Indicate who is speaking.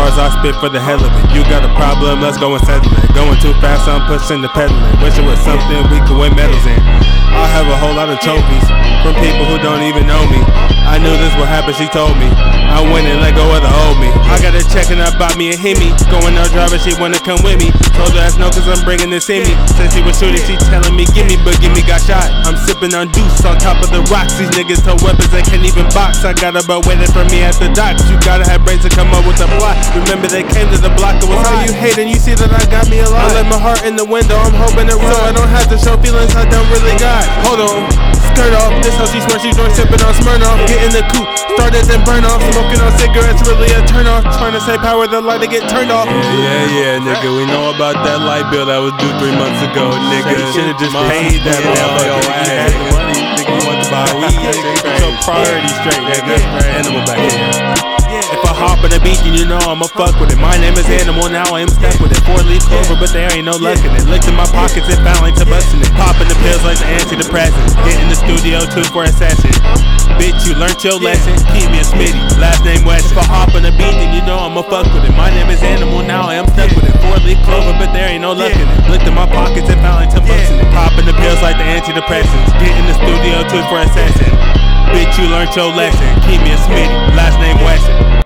Speaker 1: bars I spit for the hell of it. You got a problem, let's go and settle it. Going too fast, I'm pushing the pedaling. Wish it was something we could win medals in. I have a whole lot of trophies from people who don't even know me. I knew this would happen, she told me. I went and let go of the old me. I got a check and I bought me a Hemi. Going out driving, she wanna come with me. Told her that's no, cause I'm bringing this in me. Since she was shooting, she telling me gimme, but gimme got shot. I'm sipping on juice on top of the rocks. These niggas tow weapons, they can't even box. I got a boat waiting for me at the docks. You gotta have brains to come up with a plot. Remember they came to the block, it was hot. You hating, you see that I got me a lot. I left my heart in the window, I'm hoping it so I don't have to show feelings I don't really got. Hold on, skirt off, this how she swear she drunk, sipping on Smirnoff. Get in the coupe, started then burn off. Smoking on cigarettes, really a turn off. Trying to say power the light to get turned off. Yeah, nigga, we know about that light bill that was due 3 months ago, nigga. You should've just paid that motherfucker. You had the money, nigga, you want to buy weed, nigga. Get your priorities straight, nigga. Animal back here. If I hop on the beat, then you know I'ma fuck with it. My name is Animal, now I am stuck with it. 4-leaf clover, but there ain't no luck in it. Looked in my pockets and found like to bustin' it. Popping the pills like the antidepressants. Get in the studio, 2 for a session. Bitch, you learned your lesson. Keep me a Smitty, last name West. If I hop on the beat, then you know I'ma fuck with it. My name is Animal, now I am stuck with it. 4-leaf clover, but there ain't no luck in it. Looked in my pockets and found like to bustin' it. Popping the pills like the antidepressants. Get in the studio, 2 for a session. Bitch, you learned your lesson. Keep me a Smitty, last name Wesson.